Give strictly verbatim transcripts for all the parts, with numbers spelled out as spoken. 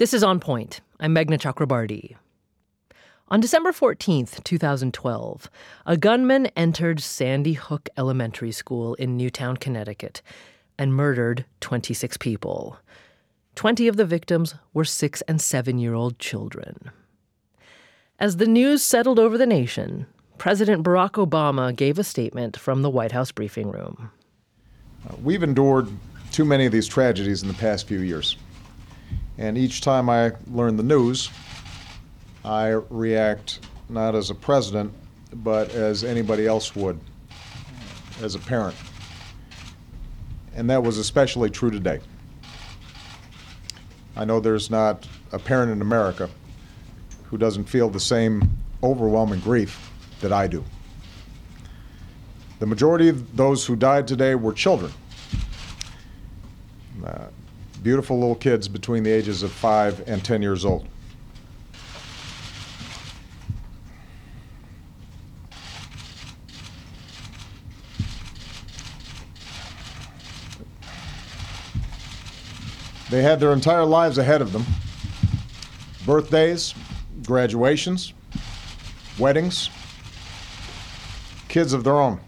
This is On Point. I'm Meghna Chakrabarti. On December fourteenth, twenty twelve, a gunman entered Sandy Hook Elementary School in Newtown, Connecticut, and murdered twenty-six people. Twenty of the victims were six- and seven-year-old children. As the news settled over the nation, President Barack Obama gave a statement from the White House briefing room. Uh, we've endured too many of these tragedies in the past few years. And each time I learn the news, I react not as a president, but as anybody else would, as a parent. And that was especially true today. I know there's not a parent in America who doesn't feel the same overwhelming grief that I do. The majority of those who died today were children. Uh, beautiful little kids between the ages of five and ten years old. They had their entire lives ahead of them. Birthdays, graduations, weddings, kids of their own.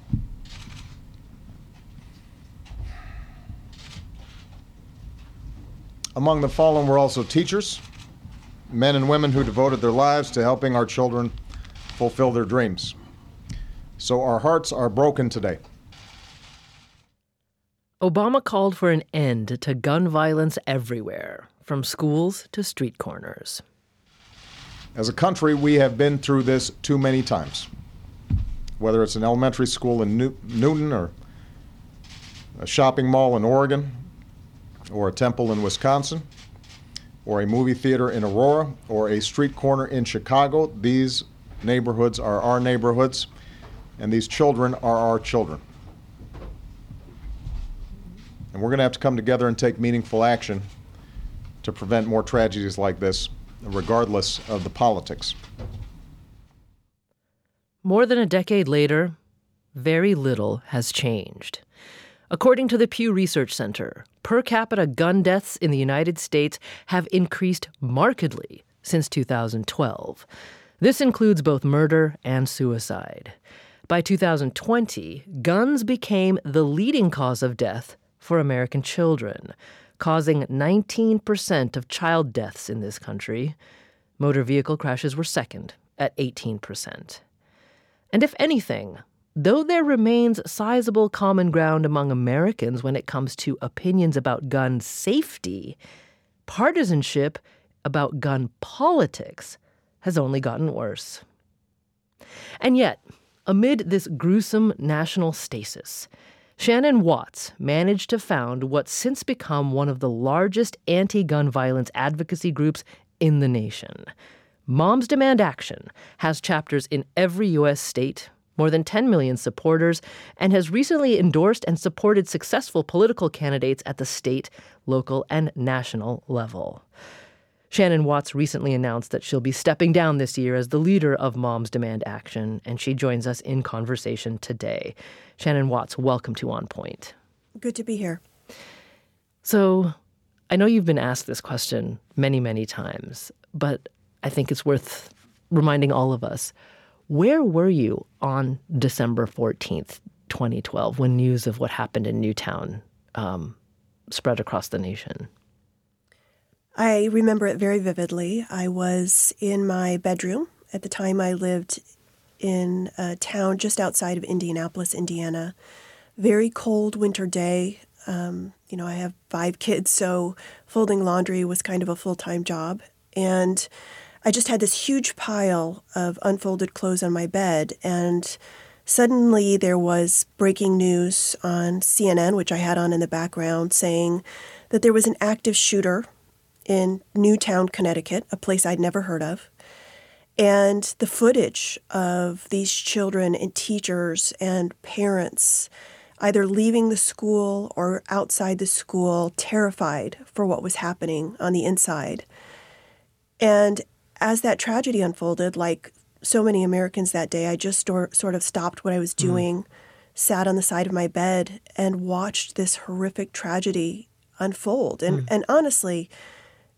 Among the fallen were also teachers, men and women who devoted their lives to helping our children fulfill their dreams. So our hearts are broken today. Obama called for an end to gun violence everywhere, from schools to street corners. As a country, we have been through this too many times. Whether it's an elementary school in New- Newton or a shopping mall in Oregon, or a temple in Wisconsin, or a movie theater in Aurora, or a street corner in Chicago, these neighborhoods are our neighborhoods, and these children are our children. And we're going to have to come together and take meaningful action to prevent more tragedies like this, regardless of the politics. More than a decade later, very little has changed. According to the Pew Research Center, per capita gun deaths in the United States have increased markedly since two thousand twelve. This includes both murder and suicide. By two thousand twenty, guns became the leading cause of death for American children, causing nineteen percent of child deaths in this country. Motor vehicle crashes were second, at eighteen percent. And if anything, though there remains sizable common ground among Americans when it comes to opinions about gun safety, partisanship about gun politics has only gotten worse. And yet, amid this gruesome national stasis, Shannon Watts managed to found what's since become one of the largest anti-gun violence advocacy groups in the nation. Moms Demand Action has chapters in every U S state, more than ten million supporters, and has recently endorsed and supported successful political candidates at the state, local, and national level. Shannon Watts recently announced that she'll be stepping down this year as the leader of Moms Demand Action, and she joins us in conversation today. Shannon Watts, welcome to On Point. Good to be here. So, I know you've been asked this question many, many times, but I think it's worth reminding all of us. Where were you on December fourteenth, twenty twelve, when news of what happened in Newtown um, spread across the nation? I remember it very vividly. I was in my bedroom. At the time, I lived in a town just outside of Indianapolis, Indiana. Very cold winter day. Um, you know, I have five kids, so folding laundry was kind of a full-time job. And I just had this huge pile of unfolded clothes on my bed, and suddenly there was breaking news on C N N, which I had on in the background, saying that there was an active shooter in Newtown, Connecticut, a place I'd never heard of. And the footage of these children and teachers and parents either leaving the school or outside the school, terrified for what was happening on the inside. And as that tragedy unfolded, like so many Americans that day, I just sort of stopped what I was doing, mm. sat on the side of my bed, and watched this horrific tragedy unfold. And, mm. and honestly,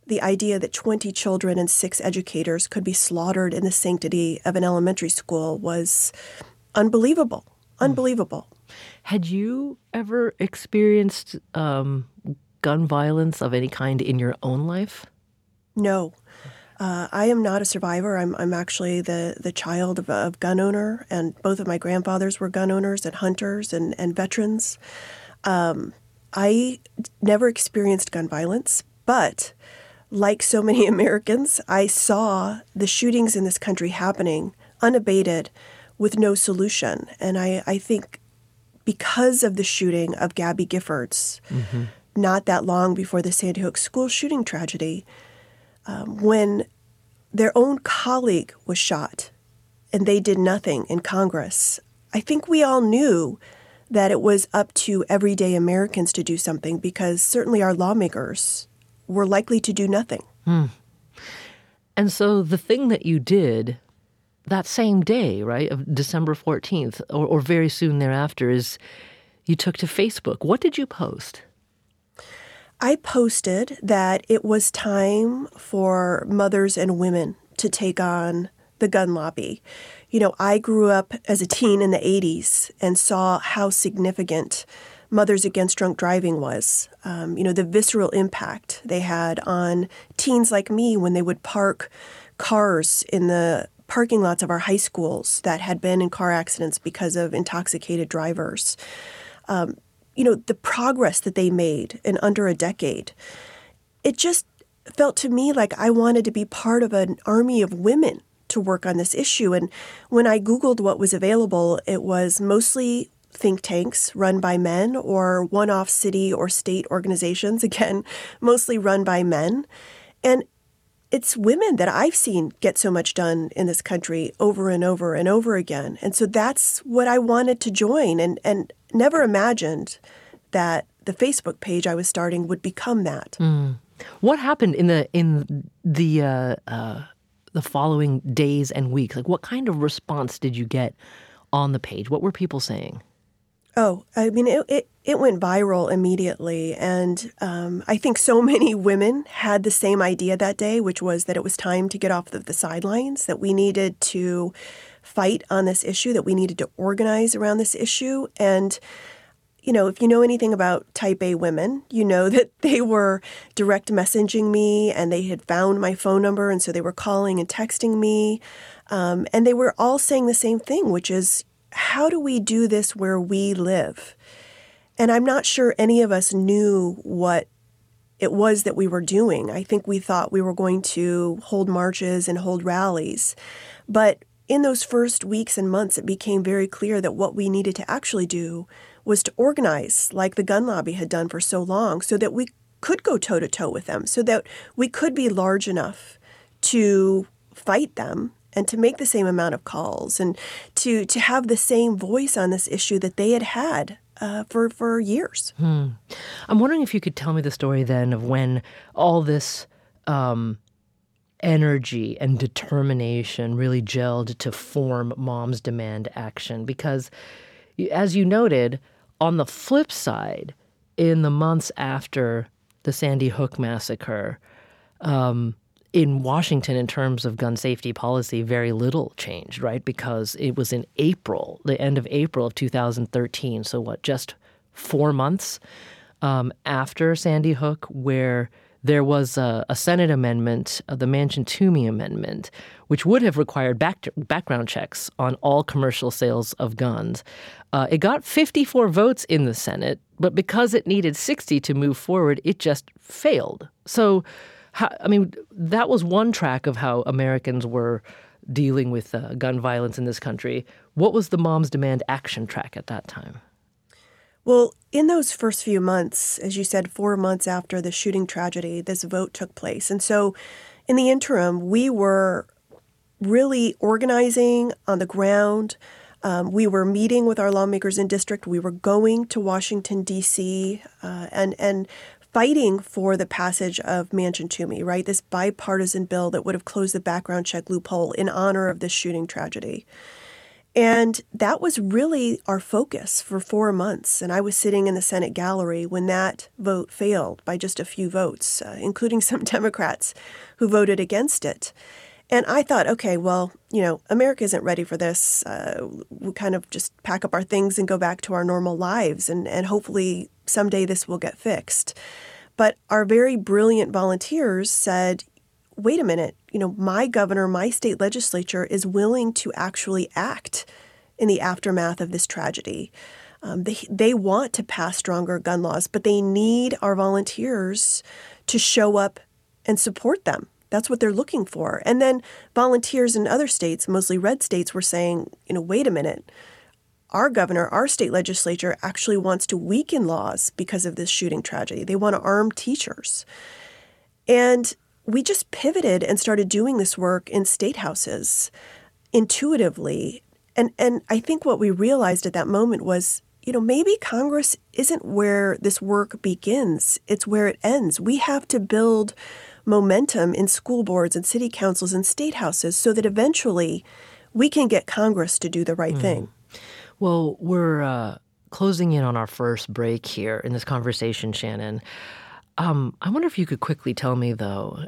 the idea that twenty children and six educators could be slaughtered in the sanctity of an elementary school was unbelievable, unbelievable. Had you ever experienced um, gun violence of any kind in your own life? No. Uh, I am not a survivor. I'm I'm actually the, the child of a of gun owner, and both of my grandfathers were gun owners and hunters and, and veterans. Um, I never experienced gun violence, but like so many Americans, I saw the shootings in this country happening unabated with no solution. And I, I think because of the shooting of Gabby Giffords, mm-hmm. not that long before the Sandy Hook school shooting tragedy, Um, when their own colleague was shot and they did nothing in Congress, I think we all knew that it was up to everyday Americans to do something, because certainly our lawmakers were likely to do nothing. Hmm. And so the thing that you did that same day, right, of December fourteenth, or, or very soon thereafter, is you took to Facebook. What did you post? I posted that it was time for mothers and women to take on the gun lobby. You know, I grew up as a teen in the eighties and saw how significant Mothers Against Drunk Driving was. Um, you know, the visceral impact they had on teens like me when they would park cars in the parking lots of our high schools that had been in car accidents because of intoxicated drivers. Um, you know, the progress that they made in under a decade, it just felt to me like I wanted to be part of an army of women to work on this issue. And when I Googled what was available, it was mostly think tanks run by men or one-off city or state organizations, again, mostly run by men. And it's women that I've seen get so much done in this country over and over and over again. And so that's what I wanted to join, and, and never imagined that the Facebook page I was starting would become that. Mm. What happened in the in the uh, uh, the following days and weeks? Like, what kind of response did you get on the page? What were people saying? Oh, I mean, it it, it went viral immediately. And um, I think so many women had the same idea that day, which was that it was time to get off the, the sidelines, that we needed to fight on this issue, that we needed to organize around this issue. And, you know, if you know anything about type A women, you know that they were direct messaging me, and they had found my phone number. And so they were calling and texting me. Um, and they were all saying the same thing, which is, how do we do this where we live? And I'm not sure any of us knew what it was that we were doing. I think we thought we were going to hold marches and hold rallies. But in those first weeks and months, it became very clear that what we needed to actually do was to organize like the gun lobby had done for so long, so that we could go toe-to-toe with them, so that we could be large enough to fight them and to make the same amount of calls, and to to have the same voice on this issue that they had had uh, for, for years. Hmm. I'm wondering if you could tell me the story then of when all this um, energy and determination really gelled to form Moms Demand Action. Because, as you noted, on the flip side, in the months after the Sandy Hook massacre, um, in Washington, in terms of gun safety policy, very little changed, right? Because it was in April, the end of April of two thousand thirteen. So what, just four months um, after Sandy Hook, where there was a, a Senate amendment, uh, the Manchin-Toomey Amendment, which would have required back, background checks on all commercial sales of guns. Uh, it got fifty-four votes in the Senate, but because it needed sixty to move forward, it just failed. So, how, I mean, that was one track of how Americans were dealing with uh, gun violence in this country. What was the Moms Demand Action track at that time? Well, in those first few months, as you said, four months after the shooting tragedy, this vote took place. And so in the interim, we were really organizing on the ground. Um, we were meeting with our lawmakers in district. We were going to Washington, D C, uh, and, and fighting for the passage of Manchin-Toomey, right? This bipartisan bill that would have closed the background check loophole in honor of this shooting tragedy. And that was really our focus for four months. And I was sitting in the Senate gallery when that vote failed by just a few votes, uh, including some Democrats who voted against it. And I thought, okay, well, you know, America isn't ready for this. Uh, we kind of just pack up our things and go back to our normal lives. And, and hopefully someday this will get fixed. But our very brilliant volunteers said, wait a minute, you know, my governor, my state legislature is willing to actually act in the aftermath of this tragedy. Um, they, they want to pass stronger gun laws, but they need our volunteers to show up and support them. That's what they're looking for. And then volunteers in other states, mostly red states, were saying, you know, wait a minute, our governor, our state legislature actually wants to weaken laws because of this shooting tragedy. They want to arm teachers. And we just pivoted and started doing this work in state houses intuitively. And and I think what we realized at that moment was, you know, maybe Congress isn't where this work begins. It's where it ends. We have to build momentum in school boards and city councils and state houses so that eventually we can get Congress to do the right mm. thing. Well, we're uh, closing in on our first break here in this conversation, Shannon. Um, I wonder if you could quickly tell me, though,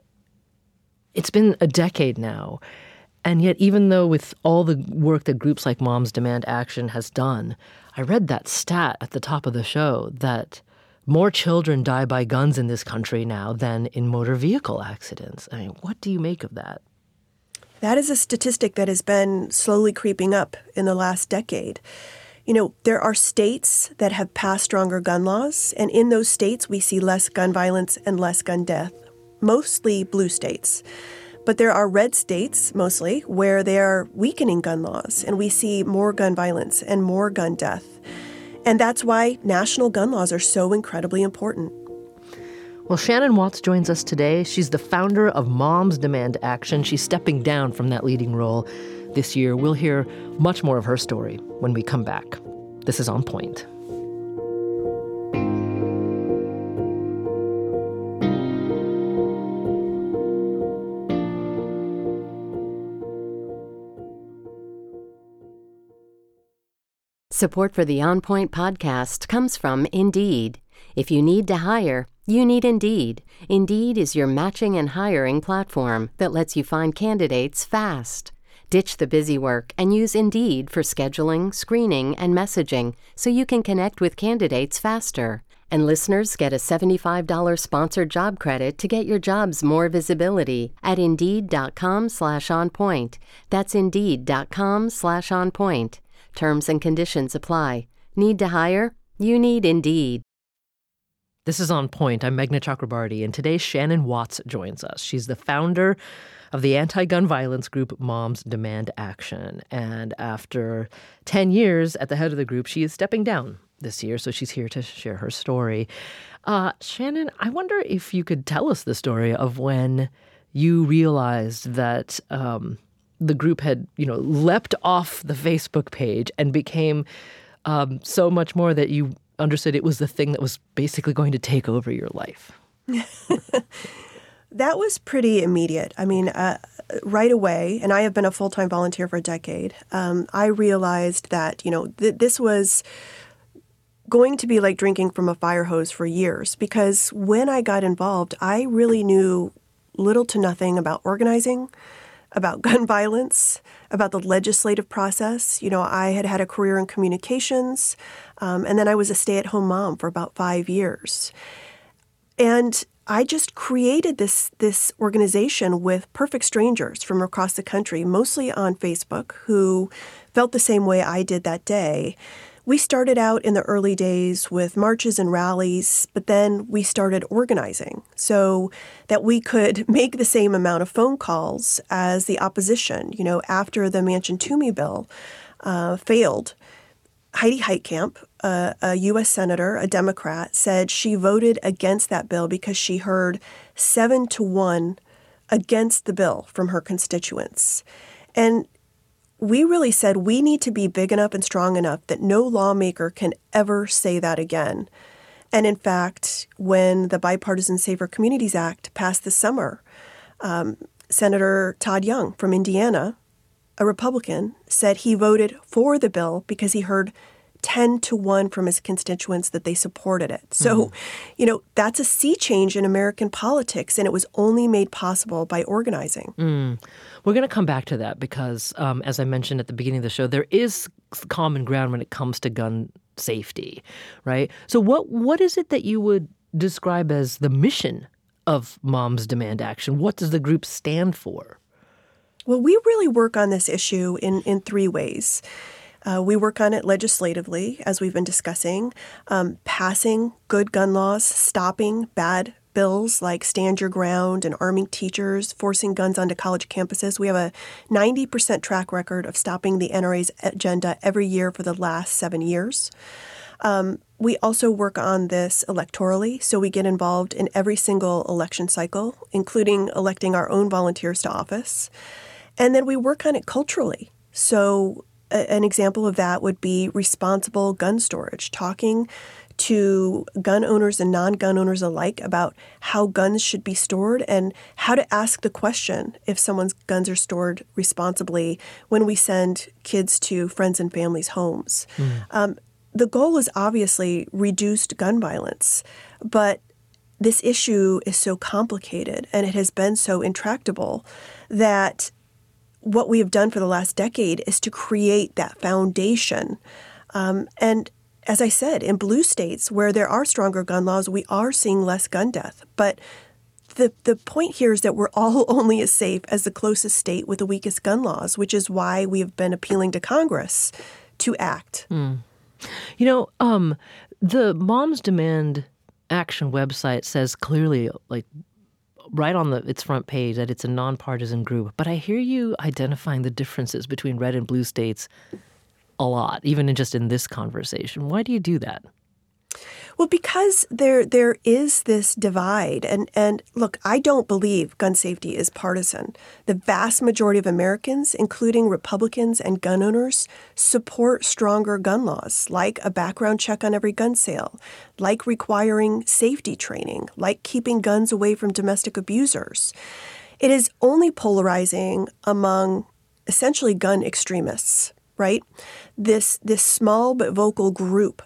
it's been a decade now, and yet even though with all the work that groups like Moms Demand Action has done, I read that stat at the top of the show that more children die by guns in this country now than in motor vehicle accidents. I mean, what do you make of that? That is a statistic that has been slowly creeping up in the last decade. You know, there are states that have passed stronger gun laws, and in those states we see less gun violence and less gun death, mostly blue states. But there are red states, mostly, where they are weakening gun laws, and we see more gun violence and more gun death. And that's why national gun laws are so incredibly important. Well, Shannon Watts joins us today. She's the founder of Moms Demand Action. She's stepping down from that leading role this year. We'll hear much more of her story when we come back. This is On Point. Support for the On Point podcast comes from Indeed. If you need to hire, you need Indeed. Indeed is your matching and hiring platform that lets you find candidates fast. Ditch the busy work and use Indeed for scheduling, screening, and messaging so you can connect with candidates faster. And listeners get a seventy-five dollars sponsored job credit to get your jobs more visibility at Indeed.com slash on point. That's Indeed.com slash on point. Terms and conditions apply. Need to hire? You need Indeed. This is On Point. I'm Meghna Chakrabarti, and today Shannon Watts joins us. She's the founder of the anti-gun violence group Moms Demand Action. And after ten years at the head of the group, she is stepping down this year, so she's here to share her story. Uh, Shannon, I wonder if you could tell us the story of when you realized that um, the group had, you know, leapt off the Facebook page and became um, so much more that you understood it was the thing that was basically going to take over your life. That was pretty immediate. I mean, uh, right away, and I have been a full-time volunteer for a decade, um, I realized that, you know, th- this was going to be like drinking from a fire hose for years, because when I got involved, I really knew little to nothing about organizing, about gun violence, about the legislative process. You know, I had had a career in communications, um, and then I was a stay-at-home mom for about five years. And I just created this this organization with perfect strangers from across the country, mostly on Facebook, who felt the same way I did that day. We started out in the early days with marches and rallies, but then we started organizing so that we could make the same amount of phone calls as the opposition. You know, after the Manchin-Toomey bill uh, failed, Heidi Heitkamp, uh, a U S senator, a Democrat, said she voted against that bill because she heard seven to one against the bill from her constituents. And we really said we need to be big enough and strong enough that no lawmaker can ever say that again. And in fact, when the Bipartisan Safer Communities Act passed this summer, um, Senator Todd Young from Indiana a Republican, said he voted for the bill because he heard ten to one from his constituents that they supported it. So, mm-hmm. you know, that's a sea change in American politics, and it was only made possible by organizing. Mm. We're going to come back to that because, um, as I mentioned at the beginning of the show, there is common ground when it comes to gun safety, right? So what what is it that you would describe as the mission of Moms Demand Action? What does the group stand for? Well, we really work on this issue in, in three ways. Uh, we work on it legislatively, as we've been discussing, um, passing good gun laws, stopping bad bills like Stand Your Ground and arming teachers, forcing guns onto college campuses. We have a ninety percent track record of stopping the N R A's agenda every year for the last seven years. Um, we also work on this electorally, so we get involved in every single election cycle, including electing our own volunteers to office. And then we work on it culturally. So a, an example of that would be responsible gun storage, talking to gun owners and non-gun owners alike about how guns should be stored and how to ask the question if someone's guns are stored responsibly when we send kids to friends and families' homes. Mm. Um, the goal is obviously reduced gun violence, but this issue is so complicated and it has been so intractable that what we have done for the last decade is to create that foundation. Um, and as I said, in blue states where there are stronger gun laws, we are seeing less gun death. But the the point here is that we're all only as safe as the closest state with the weakest gun laws, which is why we have been appealing to Congress to act. Mm. You know, um, the Moms Demand Action website says clearly, like, right on the its front page, that it's a nonpartisan group. But I hear you identifying the differences between red and blue states a lot, even in just in this conversation. Why do you do that? Well, because there there is this divide. And, and look, I don't believe gun safety is partisan. The vast majority of Americans, including Republicans and gun owners, support stronger gun laws, like a background check on every gun sale, like requiring safety training, like keeping guns away from domestic abusers. It is only polarizing among essentially gun extremists, right? This this small but vocal group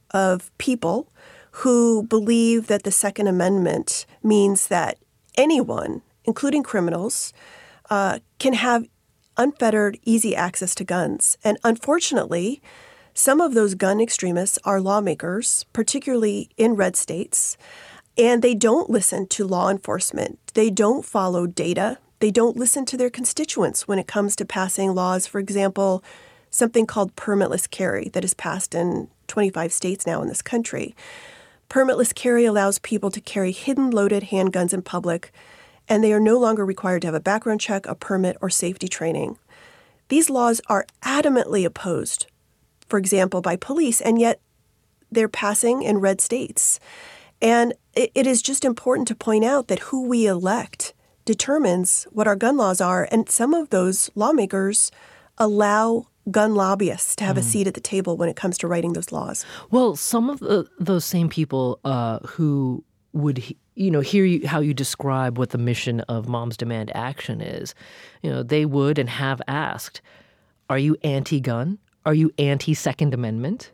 of people who believe that the Second Amendment means that anyone, including criminals, uh, can have unfettered, easy access to guns. And unfortunately, some of those gun extremists are lawmakers, particularly in red states, and they don't listen to law enforcement. They don't follow data. They don't listen to their constituents when it comes to passing laws, for example, something called permitless carry that is passed in twenty-five states now in this country. Permitless carry allows people to carry hidden loaded handguns in public, and they are no longer required to have a background check, a permit, or safety training. These laws are adamantly opposed, for example, by police, and yet they're passing in red states. And it, it is just important to point out that who we elect determines what our gun laws are, and some of those lawmakers allow gun lobbyists to have mm. a seat at the table when it comes to writing those laws. Well, some of the, those same people uh, who would, you know, hear you, how you describe what the mission of Moms Demand Action is, you know, they would and have asked, are you anti-gun? Are you anti-Second Amendment?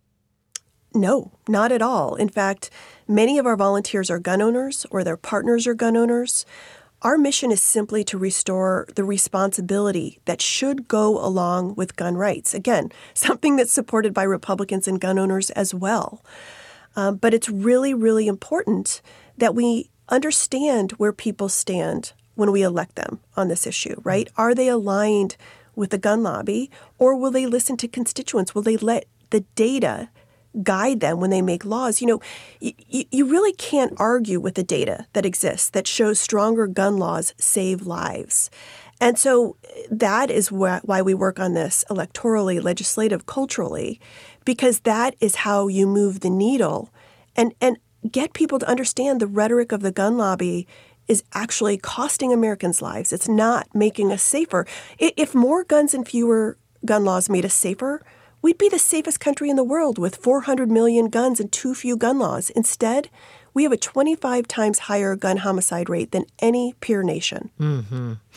No, not at all. In fact, many of our volunteers are gun owners or their partners are gun owners. Our mission is simply to restore the responsibility that should go along with gun rights. Again, something that's supported by Republicans and gun owners as well. Um, but it's really, really important that we understand where people stand when we elect them on this issue, right? Are they aligned with the gun lobby, or will they listen to constituents? Will they let the data guide them when they make laws? You know, you, you really can't argue with the data that exists that shows stronger gun laws save lives. And so that is wh- why we work on this electorally, legislative, culturally, because that is how you move the needle and, and get people to understand the rhetoric of the gun lobby is actually costing Americans lives. It's not making us safer. If more guns and fewer gun laws made us safer, we'd be the safest country in the world with four hundred million guns and too few gun laws. Instead, we have a twenty-five times higher gun homicide rate than any peer nation. Mm-hmm.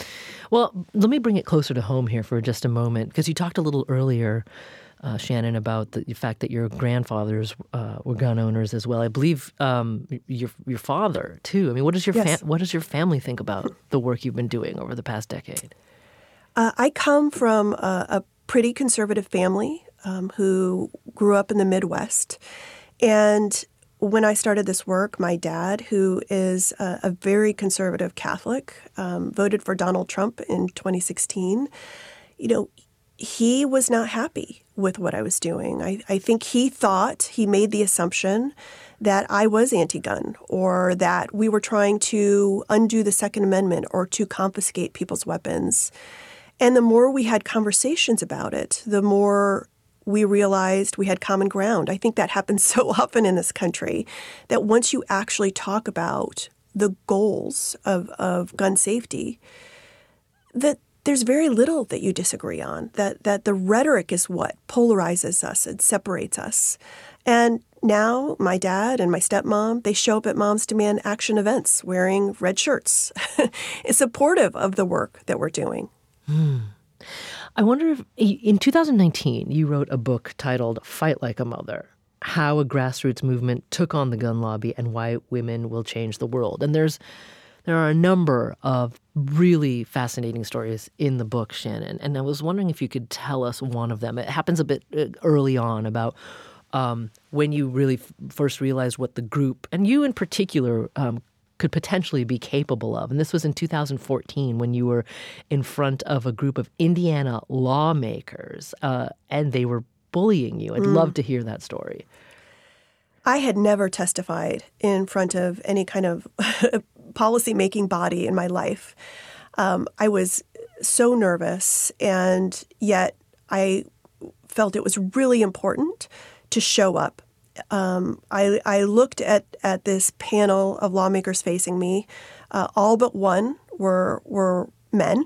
Well, let me bring it closer to home here for just a moment, because you talked a little earlier, uh, Shannon, about the fact that your grandfathers uh, were gun owners as well. I believe um, your your father too. I mean, what does your Yes. fa- what does your family think about the work you've been doing over the past decade? Uh, I come from a, a pretty conservative family um, who grew up in the Midwest. And when I started this work, my dad, who is a, a very conservative Catholic, um, voted for Donald Trump in twenty sixteen. You know, he was not happy with what I was doing. I, I think he thought, he made the assumption that I was anti-gun, or that we were trying to undo the Second Amendment or to confiscate people's weapons. And the more we had conversations about it, the more we realized we had common ground. I think that happens so often in this country, that once you actually talk about the goals of, of gun safety, that there's very little that you disagree on, that, that the rhetoric is what polarizes us and separates us. And now my dad and my stepmom, they show up at Moms Demand Action events wearing red shirts, supportive of the work that we're doing. Hmm. I wonder if, in two thousand nineteen, you wrote a book titled Fight Like a Mother, How a Grassroots Movement Took on the Gun Lobby and Why Women Will Change the World. And there's there are a number of really fascinating stories in the book, Shannon. And I was wondering if you could tell us one of them. It happens a bit early on, about um, when you really f- first realized what the group, and you in particular, um, could potentially be capable of. And this was in two thousand fourteen, when you were in front of a group of Indiana lawmakers, uh, and they were bullying you. I'd mm. love to hear that story. I had never testified in front of any kind of policy-making body in my life. Um, I was so nervous, and yet I felt it was really important to show up. Um, I, I looked at, at this panel of lawmakers facing me. Uh, all but one were were men.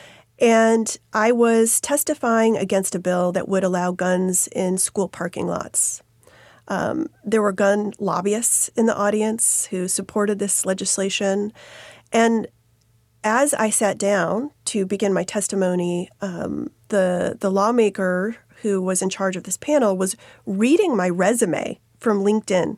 And I was testifying against a bill that would allow guns in school parking lots. Um, there were gun lobbyists in the audience who supported this legislation. And as I sat down to begin my testimony, um, the the lawmaker who was in charge of this panel was reading my resume from LinkedIn,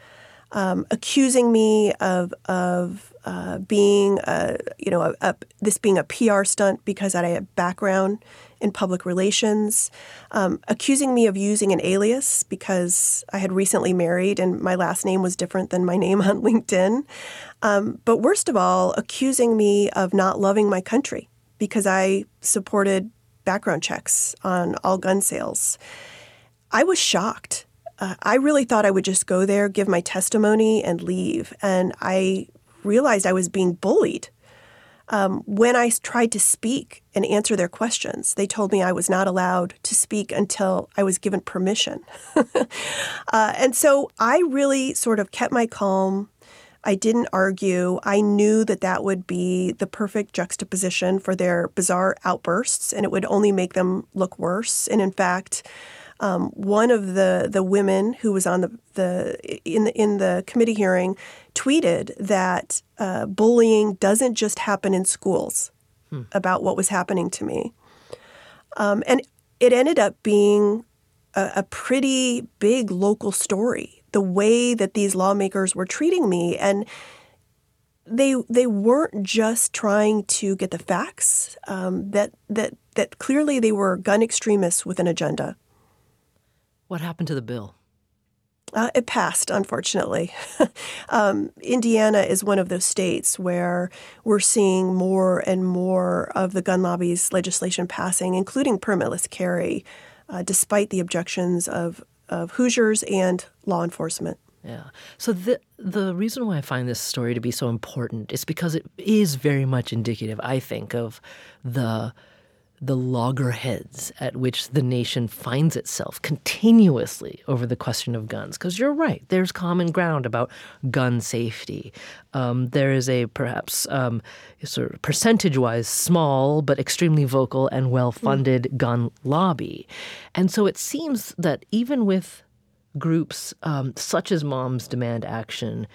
um, accusing me of of uh, being a, you know a, a, this being a P R stunt because I had a background in public relations, um, accusing me of using an alias because I had recently married and my last name was different than my name on LinkedIn. Um, but worst of all, accusing me of not loving my country because I supported background checks on all gun sales. I was shocked. Uh, I really thought I would just go there, give my testimony, and leave. And I realized I was being bullied. Um, when I tried to speak and answer their questions, they told me I was not allowed to speak until I was given permission. uh, and so I really sort of kept my calm. I didn't argue. I knew that that would be the perfect juxtaposition for their bizarre outbursts, and it would only make them look worse. And in fact, um, one of the, the women who was on the, the in the in the committee hearing tweeted that uh, bullying doesn't just happen in schools. Hmm. About what was happening to me, um, and it ended up being a, a pretty big local story. The way that these lawmakers were treating me, and they they weren't just trying to get the facts. Um, that that that clearly they were gun extremists with an agenda. What happened to the bill? Uh, it passed, unfortunately. um, Indiana is one of those states where we're seeing more and more of the gun lobby's legislation passing, including permitless carry, uh, despite the objections of of Hoosiers and law enforcement. Yeah. So the the reason why I find this story to be so important is because it is very much indicative, I think, of the the loggerheads at which the nation finds itself continuously over the question of guns. Because you're right, there's common ground about gun safety. Um, there is a perhaps um, sort of percentage-wise small but extremely vocal and well-funded mm. gun lobby. And so it seems that even with groups um, such as Moms Demand Action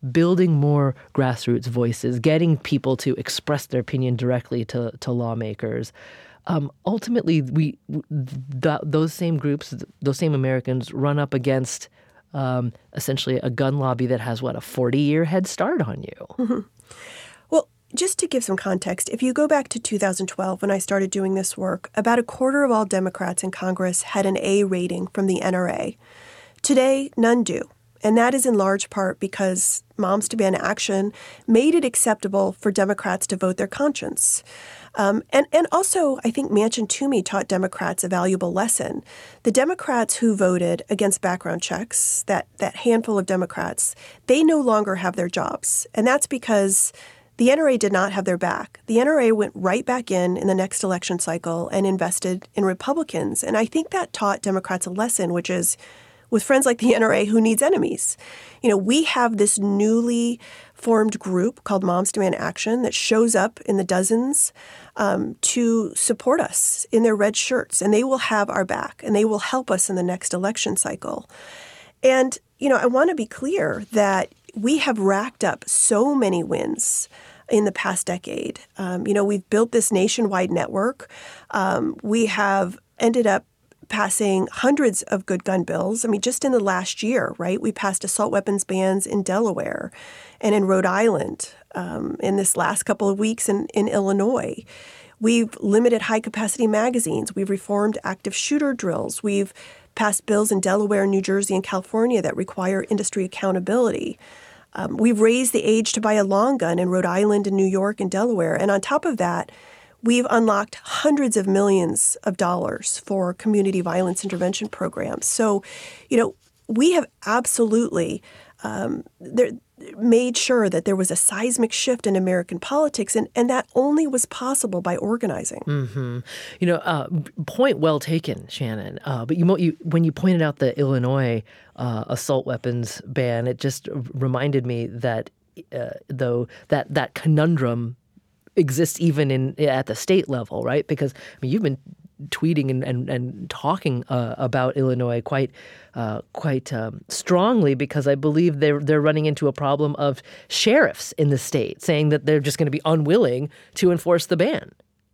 building more grassroots voices, getting people to express their opinion directly to, to lawmakers. Um, ultimately, we th- those same groups, those same Americans run up against um, essentially a gun lobby that has, what, a forty-year head start on you. Mm-hmm. Well, just to give some context, if you go back to two thousand twelve when I started doing this work, about a quarter of all Democrats in Congress had an A rating from the N R A. Today, none do. And that is in large part because Moms Demand Action made it acceptable for Democrats to vote their conscience. Um, and, and also, I think Manchin Toomey taught Democrats a valuable lesson. The Democrats who voted against background checks, that, that handful of Democrats, they no longer have their jobs. And that's because the N R A did not have their back. The N R A went right back in in the next election cycle and invested in Republicans. And I think that taught Democrats a lesson, which is, with friends like the N R A, who needs enemies? You know, we have this newly formed group called Moms Demand Action that shows up in the dozens um, to support us in their red shirts, and they will have our back, and they will help us in the next election cycle. And, you know, I want to be clear that we have racked up so many wins in the past decade. Um, you know, we've built this nationwide network. Um, we have ended up passing hundreds of good gun bills. I mean, just in the last year, right, we passed assault weapons bans in Delaware and in Rhode Island, um, in this last couple of weeks in, in Illinois. We've limited high-capacity magazines. We've reformed active shooter drills. We've passed bills in Delaware, New Jersey, and California that require industry accountability. Um, we've raised the age to buy a long gun in Rhode Island and New York and Delaware. And on top of that, we've unlocked hundreds of millions of dollars for community violence intervention programs. So, you know, we have absolutely um, there, made sure that there was a seismic shift in American politics, and, and that only was possible by organizing. Mm-hmm. You know, uh, point well taken, Shannon. Uh, but you, you, when you pointed out the Illinois uh, assault weapons ban, it just reminded me that, uh, though, that that conundrum exists even in at the state level, right? Because I mean, you've been tweeting and and, and talking uh, about Illinois quite uh, quite um, strongly, because I believe they're they're running into a problem of sheriffs in the state saying that they're just going to be unwilling to enforce the ban.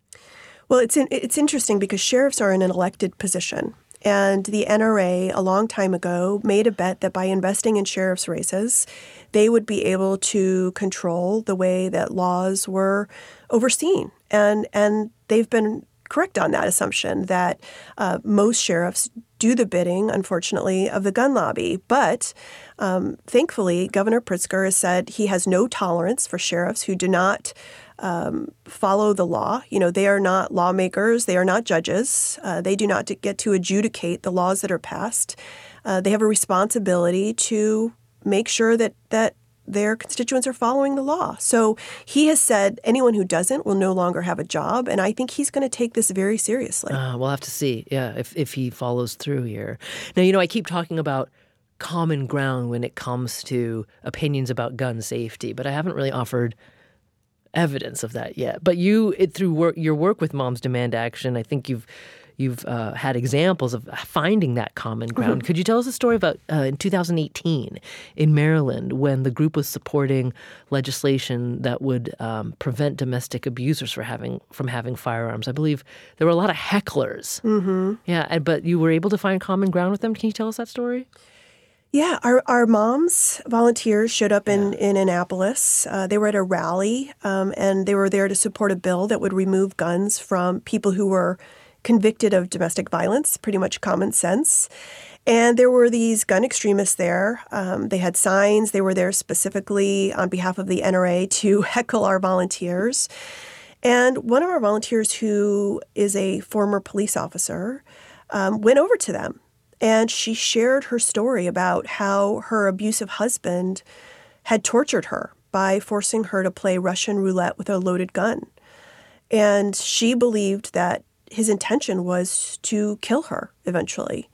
Well, it's in, it's interesting because sheriffs are in an elected position. And the N R A, a long time ago, made a bet that by investing in sheriffs' races, they would be able to control the way that laws were overseen. And and they've been correct on that assumption that uh, most sheriffs do the bidding, unfortunately, of the gun lobby. But um, thankfully, Governor Pritzker has said he has no tolerance for sheriffs who do not Um, follow the law. You know, they are not lawmakers. They are not judges. Uh, they do not get to adjudicate the laws that are passed. Uh, they have a responsibility to make sure that that their constituents are following the law. So he has said anyone who doesn't will no longer have a job, and I think he's going to take this very seriously. Uh, we'll have to see, yeah, if if he follows through here. Now, you know, I keep talking about common ground when it comes to opinions about gun safety, but I haven't really offered evidence of that yet. But you, it, through work, your work with Moms Demand Action, I think you've you've uh, had examples of finding that common ground. Mm-hmm. Could you tell us a story about uh, in two thousand eighteen in Maryland when the group was supporting legislation that would um, prevent domestic abusers from having from having firearms? I believe there were a lot of hecklers. Mm-hmm. Yeah, and, but you were able to find common ground with them. Can you tell us that story? Yeah, our, our moms, volunteers, showed up in, in Annapolis. Uh, they were at a rally, um, and they were there to support a bill that would remove guns from people who were convicted of domestic violence, pretty much common sense. And there were these gun extremists there. Um, they had signs. They were there specifically on behalf of the N R A to heckle our volunteers. And one of our volunteers, who is a former police officer, um, went over to them. And she shared her story about how her abusive husband had tortured her by forcing her to play Russian roulette with a loaded gun. And she believed that his intention was to kill her eventually.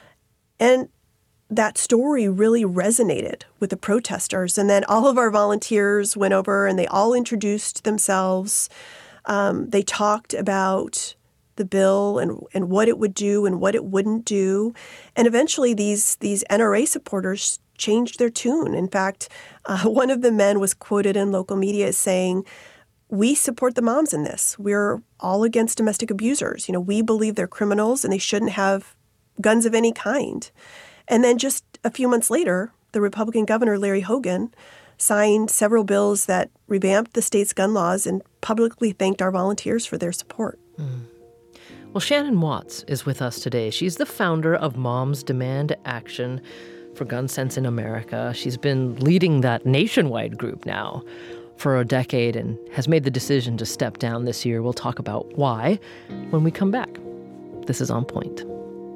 And that story really resonated with the protesters. And then all of our volunteers went over and they all introduced themselves. Um, they talked about the bill and, and what it would do and what it wouldn't do. And eventually these these N R A supporters changed their tune. In fact, uh, one of the men was quoted in local media as saying, "We support the moms in this. We're all against domestic abusers. You know, we believe they're criminals and they shouldn't have guns of any kind." And then just a few months later, the Republican governor, Larry Hogan, signed several bills that revamped the state's gun laws and publicly thanked our volunteers for their support. Mm. Well, Shannon Watts is with us today. She's the founder of Moms Demand Action for Gun Sense in America. She's been leading that nationwide group now for a decade and has made the decision to step down this year. We'll talk about why when we come back. This is On Point.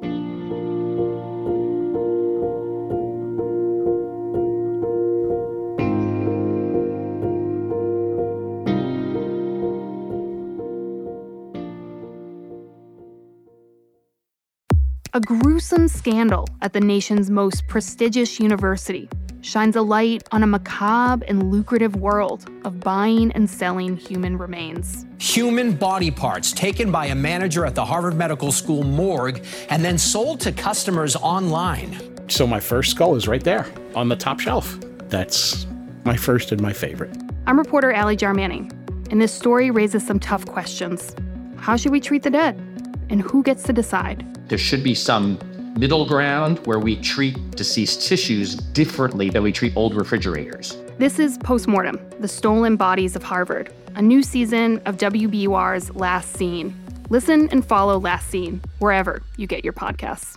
A gruesome scandal at the nation's most prestigious university shines a light on a macabre and lucrative world of buying and selling human remains. Human body parts taken by a manager at the Harvard Medical School morgue and then sold to customers online. So my first skull is right there on the top shelf. That's my first and my favorite. I'm reporter Allie Jarmanning, and this story raises some tough questions. How should we treat the dead? And who gets to decide? There should be some middle ground where we treat deceased tissues differently than we treat old refrigerators. This is Postmortem, the Stolen Bodies of Harvard, a new season of W B U R's Last Seen. Listen and follow Last Seen wherever you get your podcasts.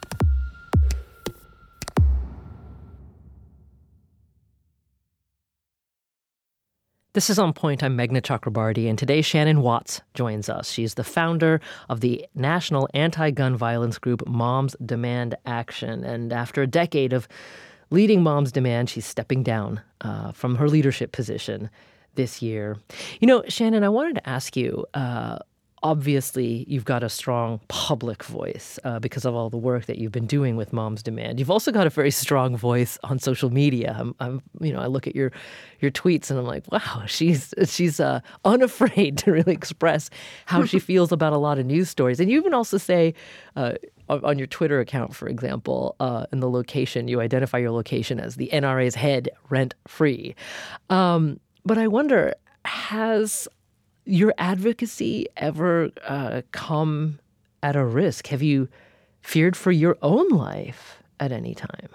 This is On Point. I'm Meghna Chakrabarti, and today Shannon Watts joins us. She's the founder of the national anti-gun violence group Moms Demand Action. And after a decade of leading Moms Demand, she's stepping down uh, from her leadership position this year. You know, Shannon, I wanted to ask you, uh, obviously, you've got a strong public voice uh, because of all the work that you've been doing with Moms Demand. You've also got a very strong voice on social media. I'm, I'm you know, I look at your your tweets and I'm like, wow, she's she's uh, unafraid to really express how she feels about a lot of news stories. And you even also say uh, on your Twitter account, for example, uh, in the location, you identify your location as the N R A's head, rent-free. Um, but I wonder, has your advocacy ever uh, come at a risk? Have you feared for your own life at any time?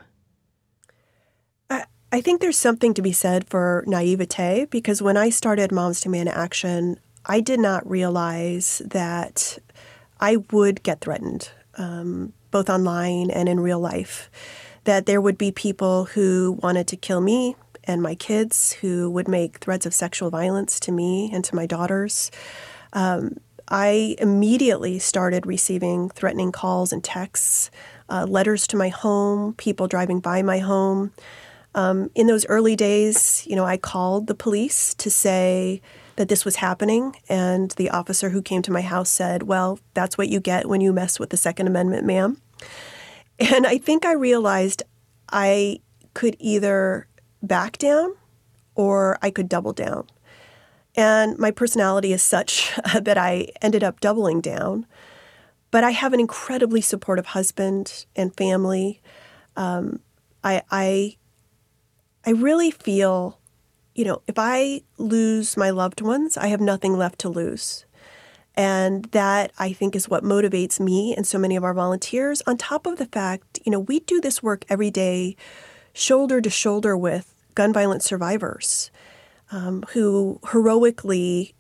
I, I think there's something to be said for naivete, because when I started Moms Demand Action, I did not realize that I would get threatened, um, both online and in real life, that there would be people who wanted to kill me and my kids, who would make threats of sexual violence to me and to my daughters. Um, I immediately started receiving threatening calls and texts, uh, letters to my home, people driving by my home. Um, in those early days, you know, I called the police to say that this was happening, and the officer who came to my house said, "Well, that's what you get when you mess with the Second Amendment, ma'am." And I think I realized I could either back down or I could double down. And my personality is such that I ended up doubling down. But I have an incredibly supportive husband and family. Um, I, I, I really feel, you know, if I lose my loved ones, I have nothing left to lose. And that, I think, is what motivates me and so many of our volunteers, on top of the fact, you know, we do this work every day shoulder to shoulder with gun violence survivors um, who heroically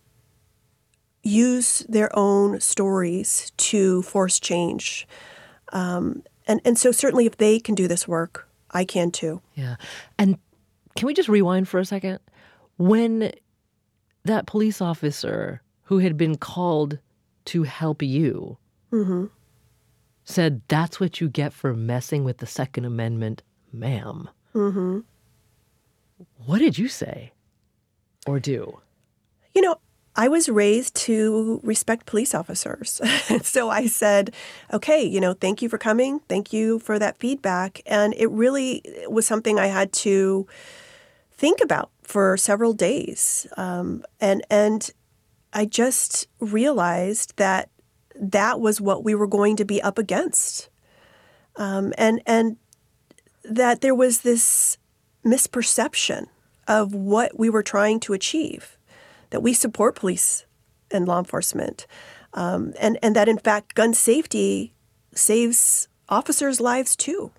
use their own stories to force change. Um, and, and so certainly if they can do this work, I can too. Yeah. And can we just rewind for a second? When that police officer who had been called to help you mm-hmm. said, "That's what you get for messing with the Second Amendment, ma'am." Mm-hmm. What did you say or do? You know, I was raised to respect police officers. So I said, okay, you know, thank you for coming. Thank you for that feedback. And it really was something I had to think about for several days. Um, and, and I just realized that that was what we were going to be up against. Um, and, and that there was this misperception of what we were trying to achieve, that we support police and law enforcement, um, and, and that, in fact, gun safety saves officers' lives, too.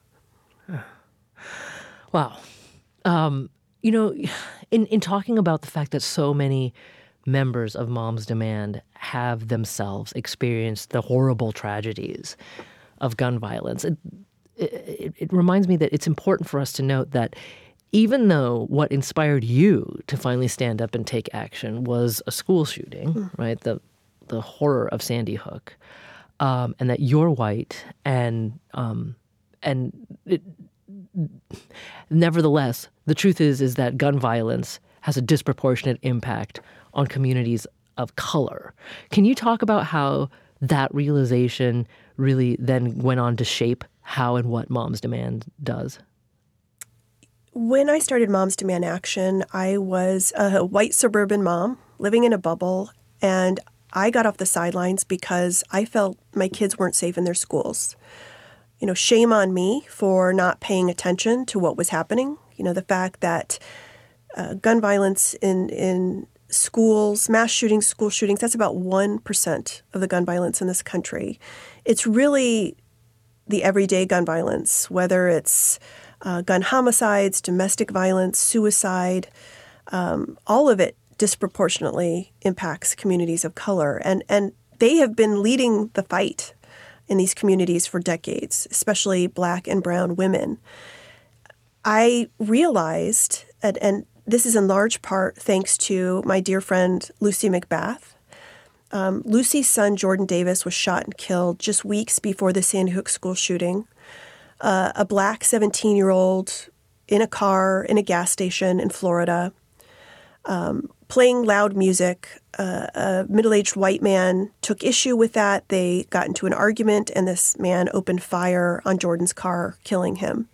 Wow. Um, you know, in, in talking about the fact that so many members of Moms Demand have themselves experienced the horrible tragedies of gun violence, it, it, it reminds me that it's important for us to note that even though what inspired you to finally stand up and take action was a school shooting, mm. right, the the horror of Sandy Hook, um, and that you're white, and um, and it, nevertheless, the truth is is that gun violence has a disproportionate impact on communities of color. Can you talk about how that realization really then went on to shape how and what Moms Demand does? When I started Moms Demand Action, I was a white suburban mom living in a bubble, and I got off the sidelines because I felt my kids weren't safe in their schools. You know, shame on me for not paying attention to what was happening. You know, the fact that uh, gun violence in, in schools, mass shootings, school shootings, that's about one percent of the gun violence in this country. It's really the everyday gun violence, whether it's Uh, gun homicides, domestic violence, suicide, um, all of it disproportionately impacts communities of color. And, and they have been leading the fight in these communities for decades, especially Black and brown women. I realized, and, and this is in large part thanks to my dear friend Lucy McBath. Um, Lucy's son, Jordan Davis, was shot and killed just weeks before the Sandy Hook school shooting. Uh, a Black seventeen-year-old in a car in a gas station in Florida, um, playing loud music. Uh, a middle-aged white man took issue with that. They got into an argument, and this man opened fire on Jordan's car, killing him.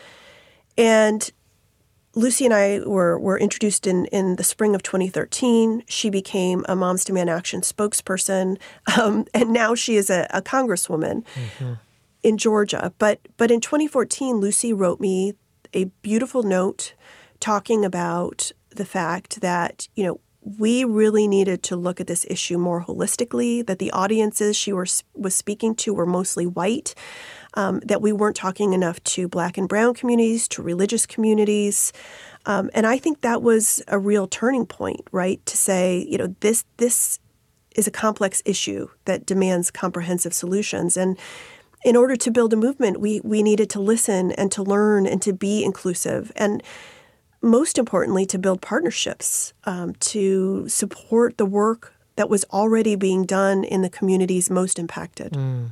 And Lucy and I were, were introduced in, in the spring of twenty thirteen. She became a Moms Demand Action spokesperson, um, and now she is a, a congresswoman. Mm-hmm. in Georgia. But but in twenty fourteen, Lucy wrote me a beautiful note talking about the fact that, you know, we really needed to look at this issue more holistically, that the audiences she was, was speaking to were mostly white, um, that we weren't talking enough to Black and brown communities, to religious communities. Um, and I think that was a real turning point, right, to say, you know, this this is a complex issue that demands comprehensive solutions. And in order to build a movement, we we needed to listen and to learn and to be inclusive, and most importantly, to build partnerships um, to support the work that was already being done in the communities most impacted. Mm.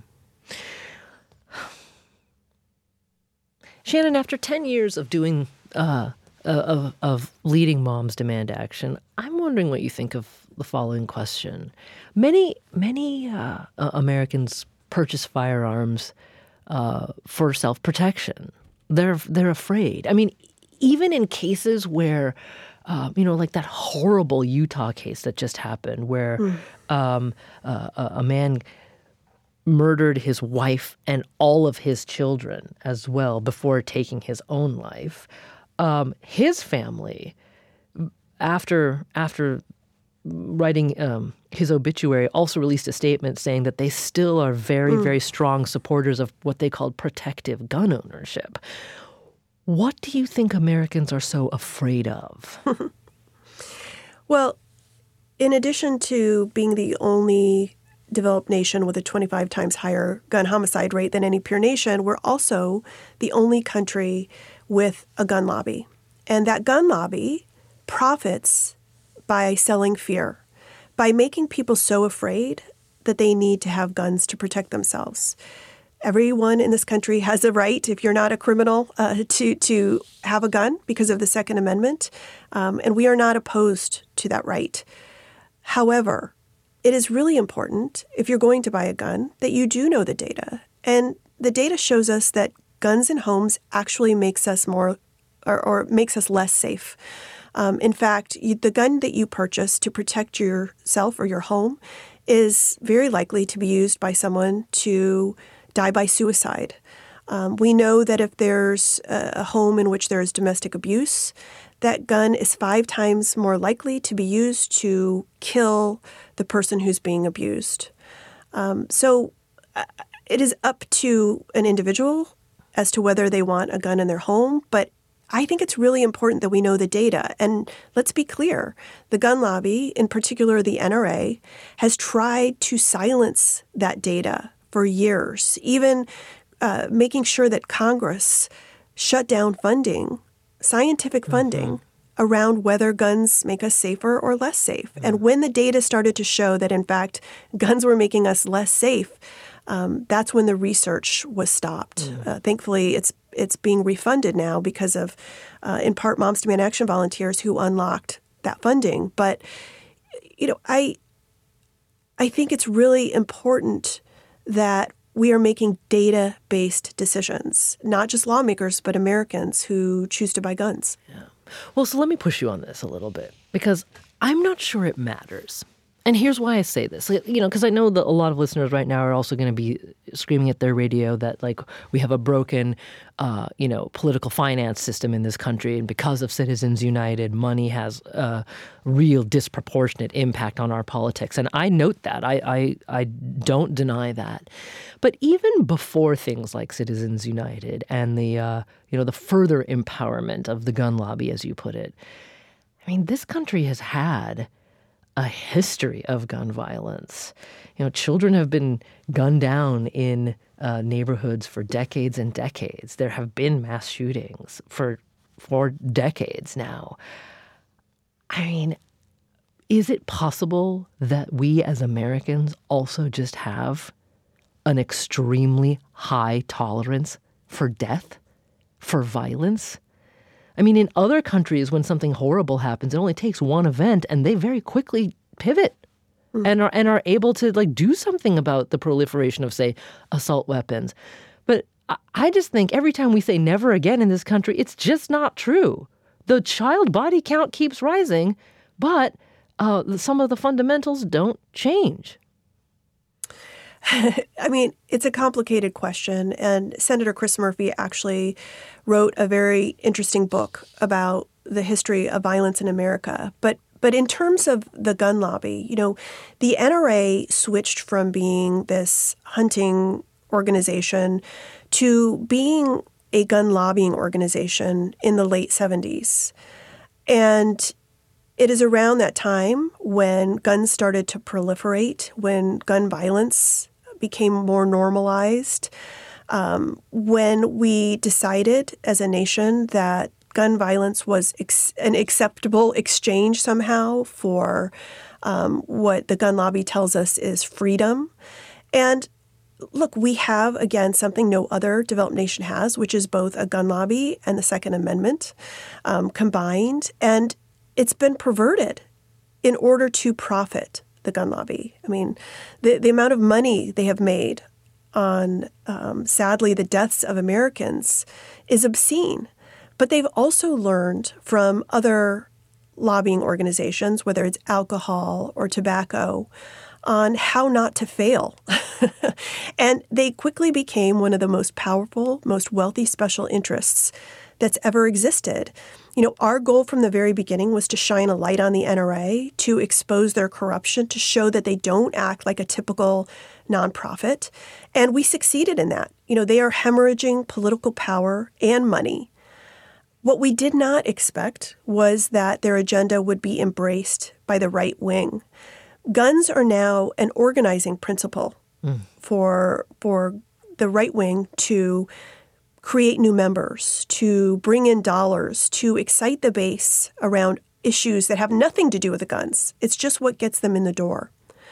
Shannon, after ten years of doing uh, uh, of, of leading Moms Demand Action, I'm wondering what you think of the following question. Many many uh, uh, Americans purchase firearms uh, for self-protection. They're they're afraid. I mean, even in cases where, uh, you know, like that horrible Utah case that just happened, where mm. um, uh, a man murdered his wife and all of his children as well before taking his own life. Um, his family, after after. writing um, his obituary, also released a statement saying that they still are very, mm. very strong supporters of what they called protective gun ownership. What do you think Americans are so afraid of? Well, in addition to being the only developed nation with a twenty-five times higher gun homicide rate than any peer nation, we're also the only country with a gun lobby. And that gun lobby profits by selling fear, by making people so afraid that they need to have guns to protect themselves. Everyone in this country has a right, if you're not a criminal, uh, to to have a gun because of the Second Amendment, um, and we are not opposed to that right. However, it is really important, if you're going to buy a gun, that you do know the data. And the data shows us that guns in homes actually makes us more, or, or makes us less safe. Um, in fact, you, the gun that you purchase to protect yourself or your home is very likely to be used by someone to die by suicide. Um, we know that if there's a home in which there is domestic abuse, that gun is five times more likely to be used to kill the person who's being abused. Um, so uh, it is up to an individual as to whether they want a gun in their home, but I think it's really important that we know the data. And let's be clear, the gun lobby, in particular the N R A, has tried to silence that data for years, even uh, making sure that Congress shut down funding, scientific funding, mm-hmm. around whether guns make us safer or less safe. Mm-hmm. And when the data started to show that, in fact, guns were making us less safe, um, that's when the research was stopped. Mm-hmm. Uh, thankfully, it's it's being refunded now because of, uh, in part, Moms Demand Action volunteers who unlocked that funding. But, you know, I I think it's really important that we are making data-based decisions, not just lawmakers, but Americans who choose to buy guns. Yeah. Well, so let me push you on this a little bit, because I'm not sure it matters. And here's why I say this, you know, because I know that a lot of listeners right now are also going to be screaming at their radio that, like, we have a broken, uh, you know, political finance system in this country. And because of Citizens United, money has a real disproportionate impact on our politics. And I note that. I, I, I don't deny that. But even before things like Citizens United and the, uh, you know, the further empowerment of the gun lobby, as you put it, I mean, this country has had a history of gun violence. You know, children have been gunned down in uh, neighborhoods for decades and decades. There have been mass shootings for for decades now. I mean, is it possible that we as Americans also just have an extremely high tolerance for death, for violence? I mean, in other countries, when something horrible happens, it only takes one event and they very quickly pivot mm. and are and are able to, like, do something about the proliferation of, say, assault weapons. But I, I just think every time we say never again in this country, it's just not true. The child body count keeps rising, but uh, some of the fundamentals don't change. I mean, it's a complicated question, and Senator Chris Murphy actually wrote a very interesting book about the history of violence in America. But but in terms of the gun lobby, you know, the N R A switched from being this hunting organization to being a gun lobbying organization in the late seventies. And it is around that time when guns started to proliferate, when gun violence became more normalized, um, when we decided as a nation that gun violence was ex- an acceptable exchange somehow for um, what the gun lobby tells us is freedom. And look, we have, again, something no other developed nation has, which is both a gun lobby and the Second Amendment um, combined. And it's been perverted in order to profit the gun lobby. I mean, the, the amount of money they have made on, um, sadly, the deaths of Americans is obscene. But they've also learned from other lobbying organizations, whether it's alcohol or tobacco, on how not to fail. And they quickly became one of the most powerful, most wealthy special interests that's ever existed. You know, our goal from the very beginning was to shine a light on the N R A, to expose their corruption, to show that they don't act like a typical nonprofit. And we succeeded in that. You know, they are hemorrhaging political power and money. What we did not expect was that their agenda would be embraced by the right wing. Guns are now an organizing principle mm. for for the right wing to create new members, to bring in dollars, to excite the base around issues that have nothing to do with the guns. It's just what gets them in the door.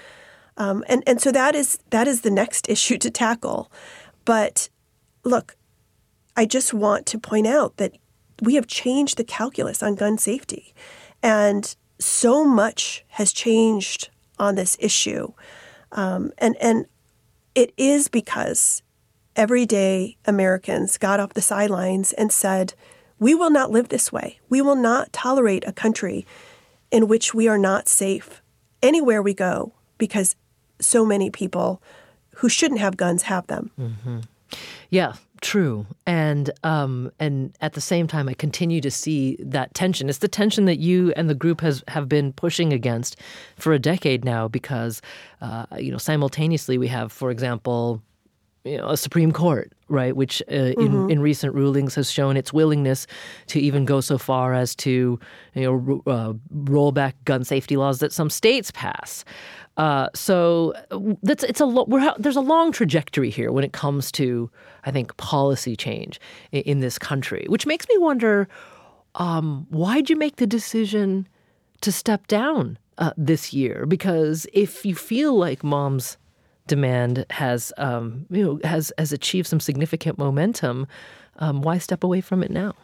Um, and, and so that is that is the next issue to tackle. But look, I just want to point out that we have changed the calculus on gun safety. And so much has changed on this issue. Um, and, and it is because everyday Americans got off the sidelines and said, we will not live this way. We will not tolerate a country in which we are not safe anywhere we go because so many people who shouldn't have guns have them. Mm-hmm. Yeah, True. And um, and at the same time, I continue to see that tension. It's the tension that you and the group has have been pushing against for a decade now because, uh, you know, simultaneously we have, for example, you know, a Supreme Court, right, which uh, in, mm-hmm. in recent rulings has shown its willingness to even go so far as to, you know, uh, roll back gun safety laws that some states pass. Uh, so that's it's a lo- we're, there's a long trajectory here when it comes to, I think, policy change in, in this country, which makes me wonder, um, why'd you make the decision to step down uh, this year? Because if you feel like Mom's Demand has, um, you know, has has achieved some significant momentum, um, why step away from it now?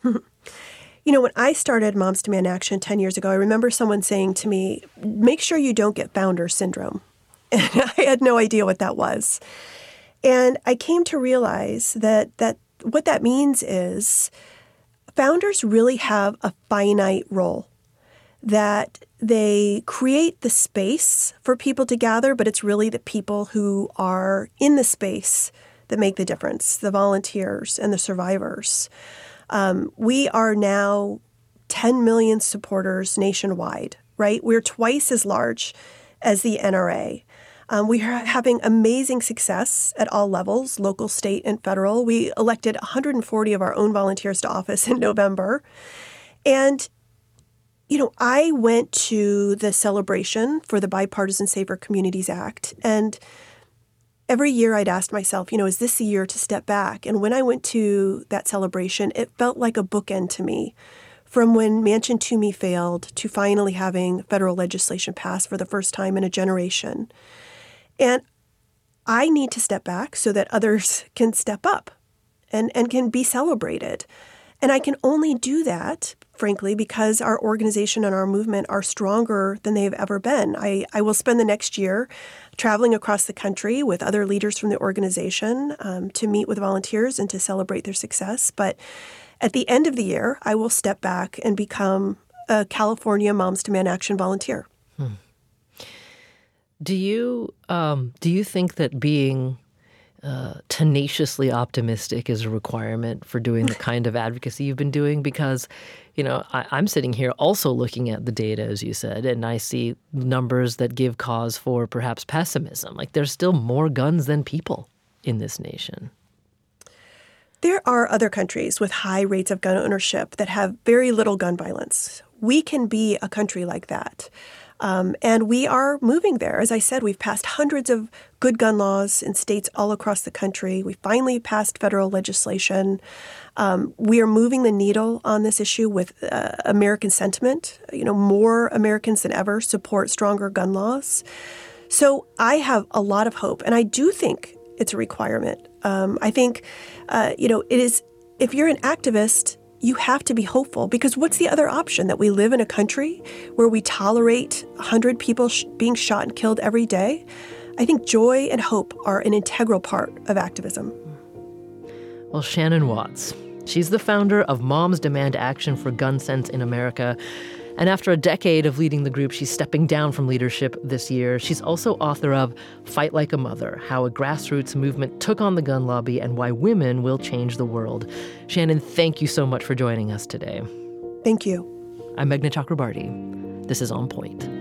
You know, when I started Moms Demand Action ten years ago, I remember someone saying to me, make sure you don't get founder syndrome. And I had no idea what that was. And I came to realize that that what that means is founders really have a finite role, that they create the space for people to gather, but it's really the people who are in the space that make the difference, the volunteers and the survivors. Um, we are now ten million supporters nationwide, right? We're twice as large as the N R A. Um, we are having amazing success at all levels, local, state, and federal. We elected one hundred forty of our own volunteers to office in November. And, you know, I went to the celebration for the Bipartisan Safer Communities Act, and every year I'd asked myself, you know, is this the year to step back? And when I went to that celebration, it felt like a bookend to me, from when Manchin Toomey failed to finally having federal legislation passed for the first time in a generation. And I need to step back so that others can step up and, and can be celebrated. And I can only do that, frankly, because our organization and our movement are stronger than they have ever been. I, I will spend the next year traveling across the country with other leaders from the organization um, to meet with volunteers and to celebrate their success. But at the end of the year, I will step back and become a California Moms Demand Action volunteer. Hmm. Do you um, do you think that being Uh, tenaciously optimistic is a requirement for doing the kind of advocacy you've been doing? Because, you know, I, I'm sitting here also looking at the data, as you said, and I see numbers that give cause for perhaps pessimism. Like there's still more guns than people in this nation. There are other countries with high rates of gun ownership that have very little gun violence. We can be a country like that. Um, and we are moving there. As I said, we've passed hundreds of good gun laws in states all across the country. We finally passed federal legislation. Um, we are moving the needle on this issue with uh, American sentiment. You know, more Americans than ever support stronger gun laws. So I have a lot of hope, and I do think it's a requirement. Um, I think, uh, you know, it is, if you're an activist, you have to be hopeful, because what's the other option? That we live in a country where we tolerate one hundred people sh- being shot and killed every day? I think joy and hope are an integral part of activism. Well, Shannon Watts, she's the founder of Moms Demand Action for Gun Sense in America. And after a decade of leading the group, she's stepping down from leadership this year. She's also author of Fight Like a Mother, How a Grassroots Movement Took on the Gun Lobby and Why Women Will Change the World. Shannon, thank you so much for joining us today. Thank you. I'm Meghna Chakrabarti. This is On Point.